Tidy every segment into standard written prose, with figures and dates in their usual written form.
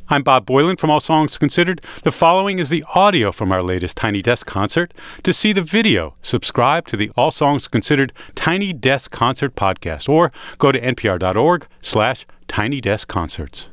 I'm Bob Boylan from All Songs Considered. The following is the audio from our latest Tiny Desk concert. To see the video, subscribe to the All Songs Considered Tiny Desk Concert podcast or go to npr.org/Tiny Desk Concerts.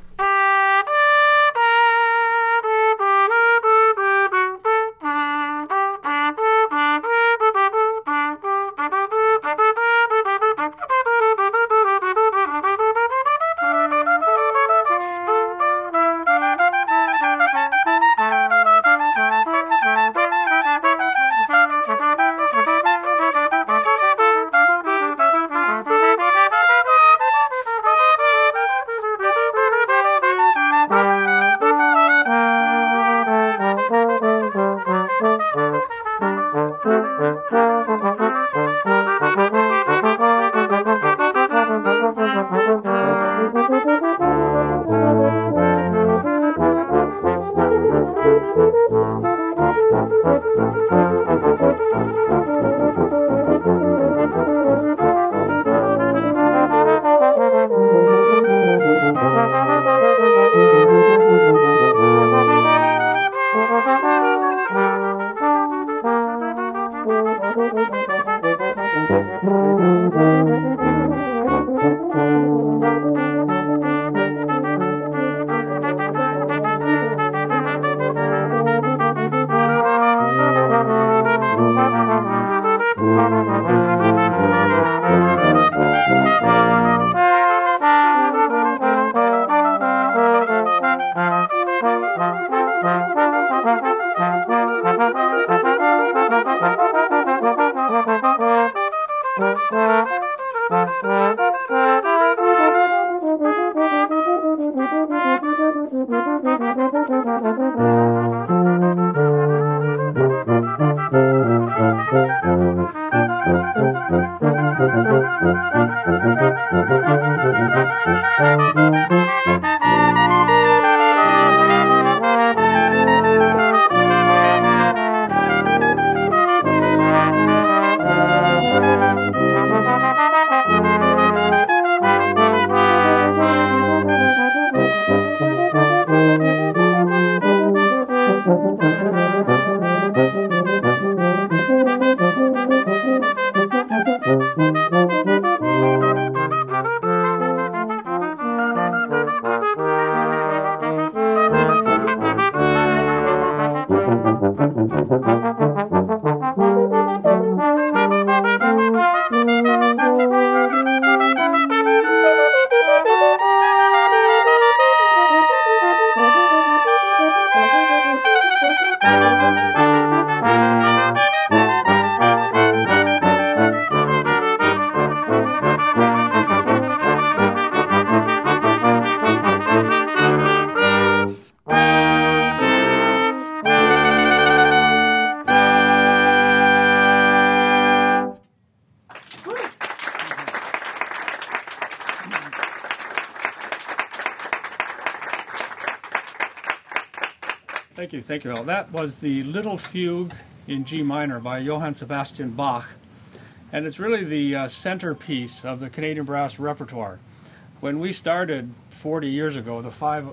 Thank you all. That was the Little Fugue in G minor by Johann Sebastian Bach, and it's really the centerpiece of the Canadian brass repertoire. When we started 40 years ago,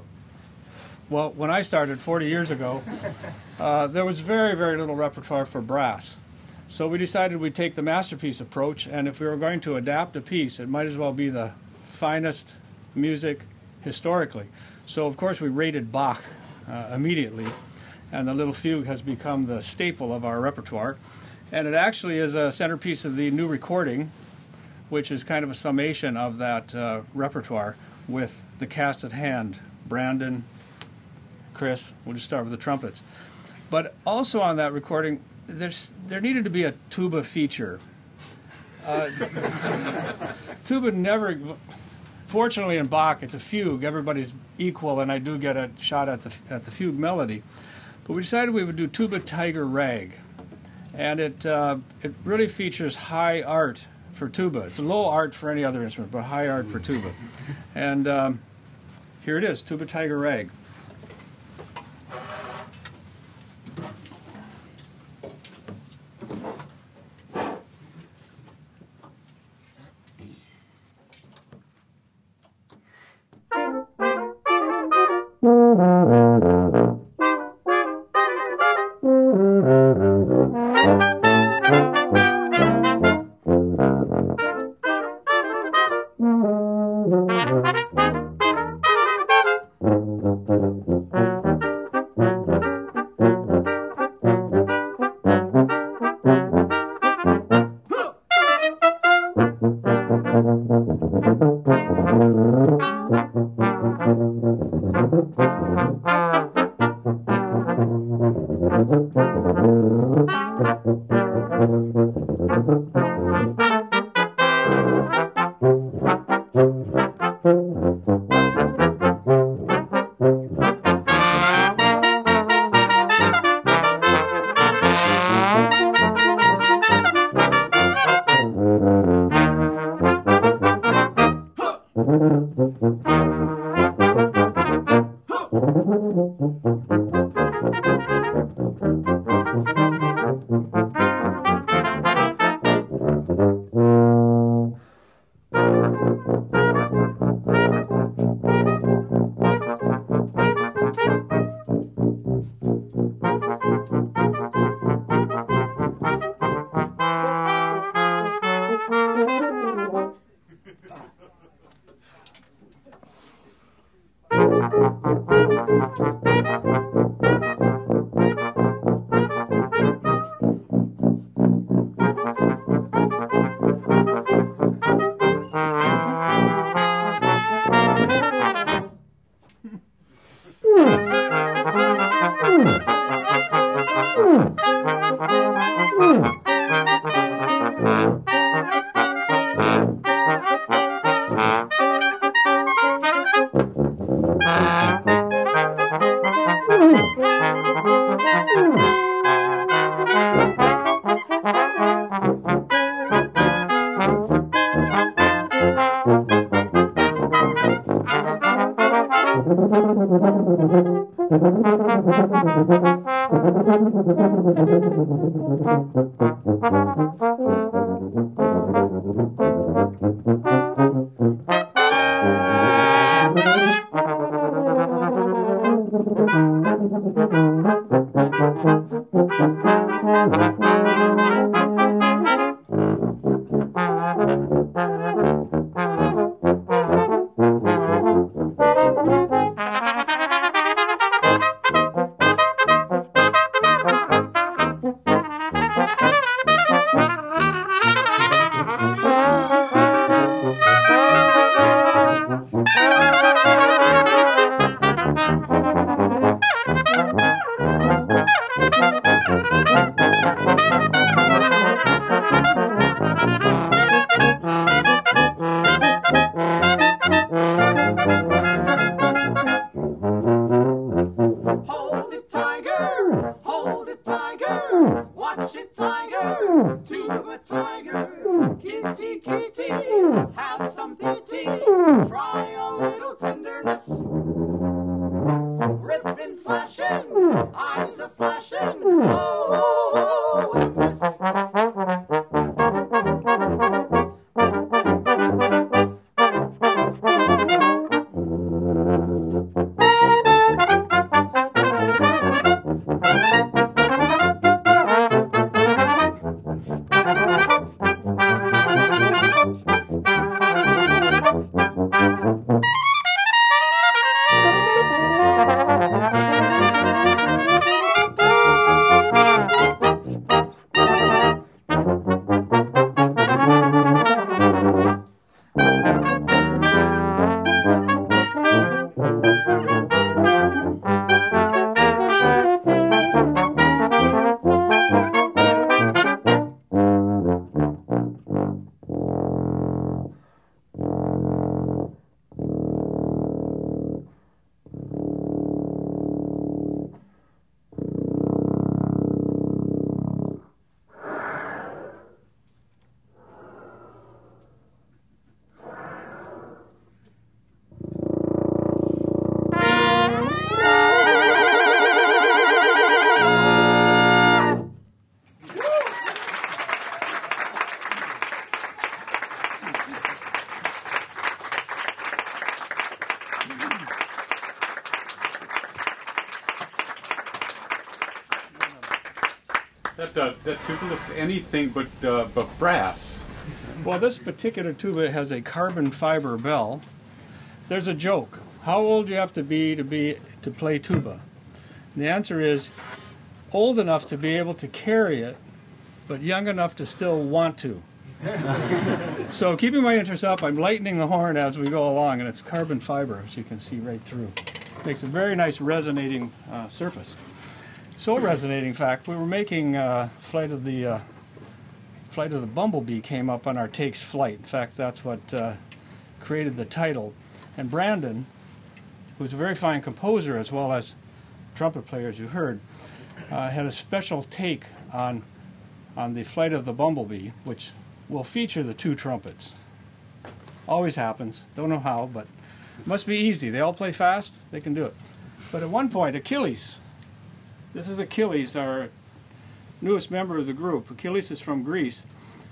when I started 40 years ago, there was very, very little repertoire for brass. So we decided we'd take the masterpiece approach, and if we were going to adapt a piece, it might as well be the finest music historically. So, of course, we rated Bach immediately, and the Little Fugue has become the staple of our repertoire. And it actually is a centerpiece of the new recording, which is kind of a summation of that repertoire with the cast at hand, Brandon, Chris. We'll just start with the trumpets. But also on that recording, there needed to be a tuba feature. Tuba never... Fortunately, in Bach, it's a fugue. Everybody's equal, and I do get a shot at the fugue melody. But we decided we would do Tuba Tiger Rag, and it really features high art for tuba. It's low art for any other instrument, but high art for tuba. And here it is, Tuba Tiger Rag. Mm-hmm. That tuba looks anything but brass. Well, this particular tuba has a carbon fiber bell. There's a joke. How old do you have to be to play tuba? And the answer is old enough to be able to carry it, but young enough to still want to. So keeping my interest up, I'm lightening the horn as we go along, and it's carbon fiber, as you can see right through. Makes a very nice resonating surface. So resonating, in fact, we were making Flight of the Bumblebee came up on our Takes Flight. In fact, that's what created the title. And Brandon, who's a very fine composer as well as trumpet player, as you heard, had a special take on the Flight of the Bumblebee, which will feature the two trumpets. Always happens. Don't know how, but it must be easy. They all play fast. They can do it. But at one point, Achilles. This is Achilles, our newest member of the group. Achilles is from Greece.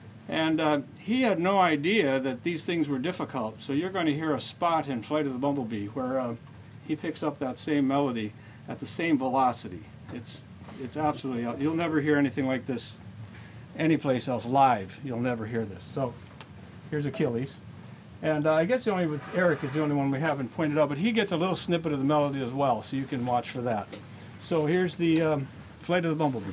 And he had no idea that these things were difficult. So you're going to hear a spot in Flight of the Bumblebee where he picks up that same melody at the same velocity. It's absolutely, you'll never hear anything like this anyplace else live. You'll never hear this. So here's Achilles. And I guess Eric is the only one we haven't pointed out, but he gets a little snippet of the melody as well, so you can watch for that. So here's the Flight of the Bumblebee.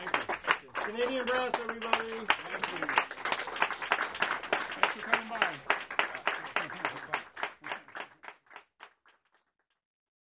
Canadian Brass, everybody. Thank you. Thanks for coming by.